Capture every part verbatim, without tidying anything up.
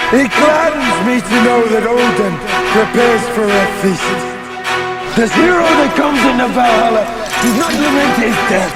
It gladdens me to know that Odin prepares for a feast. This hero that comes into Valhalla does not lament his death.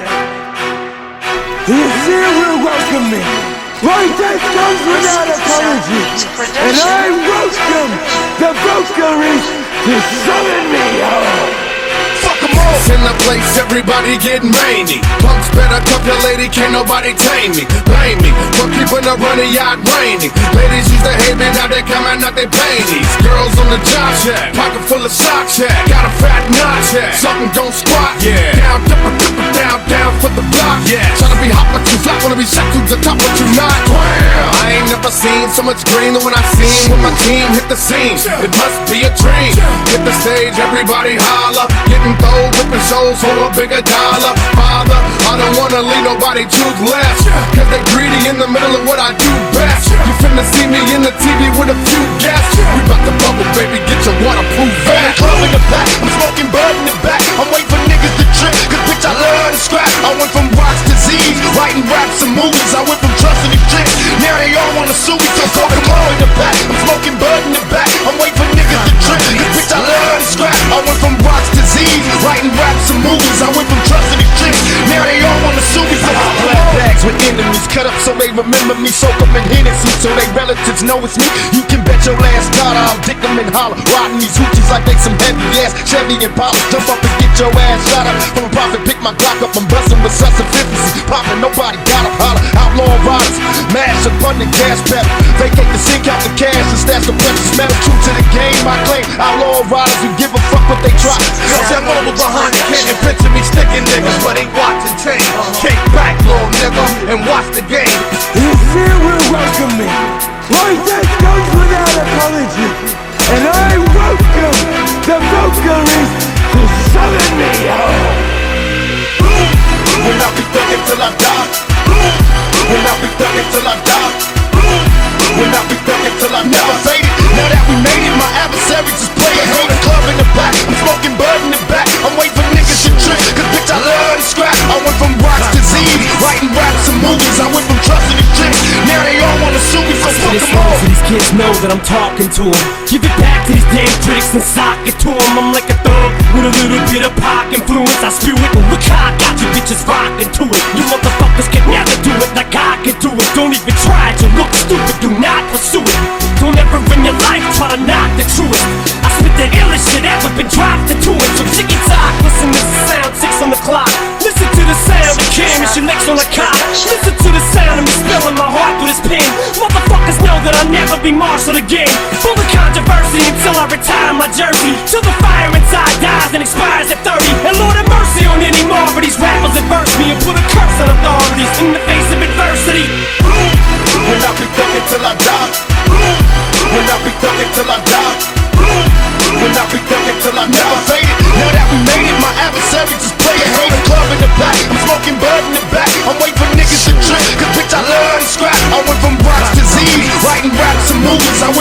The Aesir will welcome me. My death comes without apology, and I welcome the Valkyries to summon me home. In the place, everybody getting rainy. Punks better cuff your lady, can't nobody tame me. Blame me for keeping a running yacht rainy. Ladies used to hate me, now they coming out they panties. Girls on the job shack, pocket full of socks, yeah. Got a fat notch, yeah. Something don't squat, yeah. Down, dipper, dipper, down, down for the block, yeah. Tryna be hot but you flat, wanna be shot to the top but you not. Wow. I ain't never seen so much green than when I seen when my team hit the scene. It must be a dream. Hit the stage, everybody holler, getting thrown, whipping shows for a bigger dollar. Father, I don't wanna leave nobody toothless, cause they greedy in the middle of what I do best. You finna see me in the T V with a few guests. We bout to bubble, baby, get your waterproof vest. Club in the back, I'm smoking bud in the back. I'm waiting for niggas to trip, cause bitch I love to scrap. I went from rocks to Z's, writing raps and movies. I went from trusting the tricks, now they all wanna sue me. So smoking bud in the back, I'm smoking bud in the back. I'm waiting for niggas to trip, cause bitch I love to scrap. I went from rocks to Z's, writing raps and movies. I went from trusting the tricks, now they all wanna sue me. So black bags with enemies, cut up so they remember me. Soak them in Hennessy so they relatives know it's me. You can bet your last dollar I'll dick them and holler, riding these hoochies like they some heavy ass Chevy and Impala. Jump up and get your ass shot up from a profit, pick my Glock up. I'm bustin' with such efficiency, poppin', nobody gotta holler. Outlaw riders, mash up on the gas pedal, vacate the sink out the cash and stash the precious metal. True to the game, I claim outlaw riders who give a fuck what they try. I'm over behind the can't picture me sticking niggas, but ain't watching change. Kick back, little nigga, and watch the game. The Aesir will welcome me. My death comes without apology, and I welcome the Valkyries to summon me home. When I be thuggin' till I die. When I be thuggin' till I die. When I be thuggin' till I never fade it. Now that we made it, my adversary just play a hate. Club in the back, I'm smoking bud in the back. I'm waiting for niggas to trick, cause bitch I love to scrap. I went from rocks to Z's, writing raps and movies. I went from trusting the tricks, now they all wanna sue me. So fuck them all. So these kids know that I'm talking to them. Give it back to these damn critics and sock it to them. I'm like a thug with a little bit of pop influence. I spew it, look how I got you bitches rocking to it. You motherfuckers can never do it like I can do it. Don't even try to look stupid, do not pursue it. Don't ever in your life try to knock the truest. I spit the illest shit ever been dropped into it. So ticky tock, listen to the sound, six on the clock. Listen to the sound of Cameron, your legs on the cot. Listen to the sound of me spilling my heart with his pen. Motherfuckers know that I'll never be marshal again. Full of controversy until I retire my jersey, till the fire inside dies and expires at thirty. And Lord have mercy on any more of these rappers that verse me and put a curse on authorities in the face of adversity. When I be thuggin' till I die. When I be thuggin' till I die. When I be thuggin' till I never fade it. Now that we made it, my adversary just play a hate. Club in the back, I'm smoking bud in the back. I'm waiting for niggas to trip, cause bitch I love to scrap. I went from rocks to Z's, writing raps and movies. I